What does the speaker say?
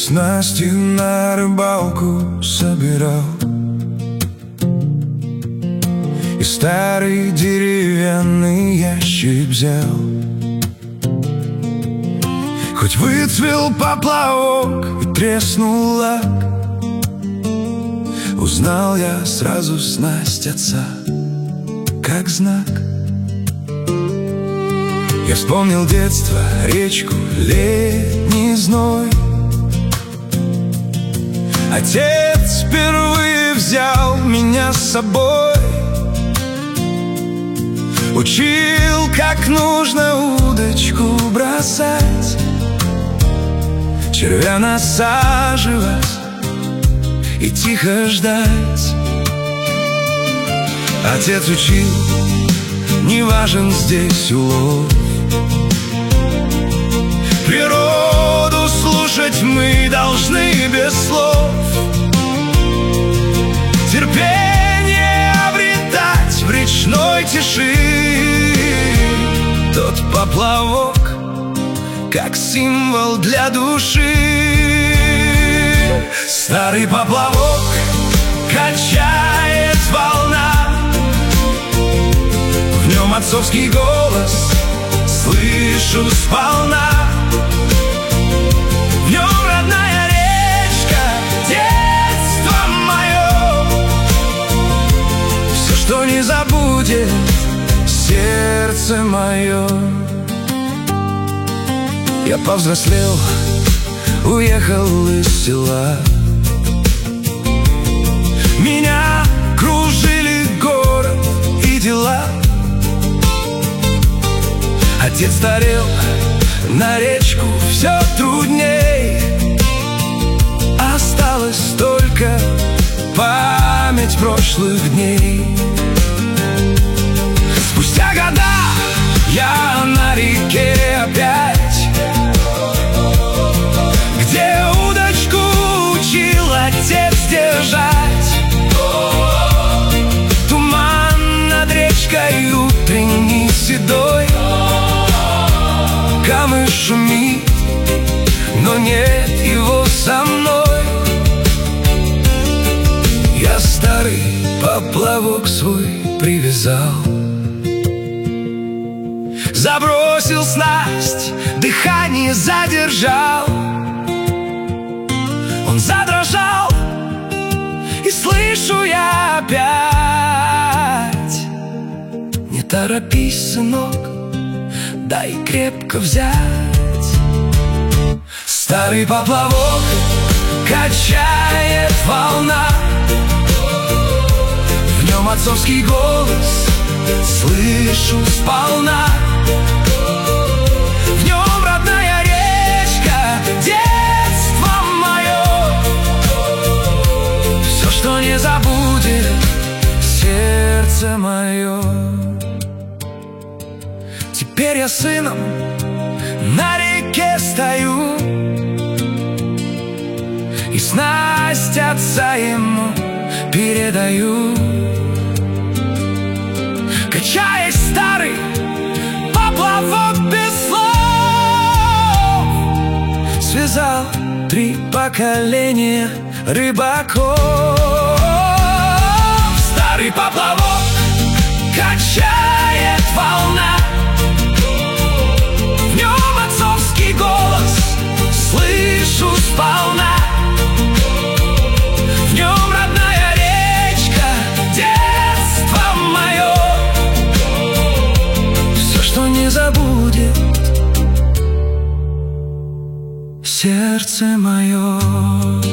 снасти на рыбалку собирал и старый деревянный ящик взял. Хоть выцвел поплавок и треснул лак, узнал я сразу снасть отца, как знак. Я вспомнил детство, речку, летний зной. Отец впервые взял меня с собой, учил, как нужно удочку бросать, червя насаживать и тихо ждать. Отец учил, не важен здесь улов, природу слушать мы должны без слов, терпение обретать в речной тиши. Тот поплавок, как символ для души. Старый поплавок качает волна, в нем отцовский голос слышу сполна. В нем родная речка, детство мое, все, что не забудет сердце мое. Я повзрослел, уехал из села. Меня кружили город и дела. Отец старел, на речку все трудней. Осталась только память прошлых дней. Спустя года я на реке опять, где удочку учил отец держать. Туман над речкой утренний седой, камыш шумит, но нет его со мной. Я старый поплавок свой привязал, забросил снасть, дыхание задержал. Он задрожал, и слышу я опять: не торопись, сынок, дай крепко взять. Старый поплавок качает волна, в нем отцовский голос слышу сполна. В нем родная речка, детство мое, все, что не забудет сердце мое. Теперь я сыном на реке стою, и снасть отца ему передаю. Качаясь, старый поплавок без слов связал 3 поколения рыбаков. Старый поплавок качает волна, в нем отцовский голос слышу сполна. В нем родная речка, детство мое, все, что не забудет сердце мое.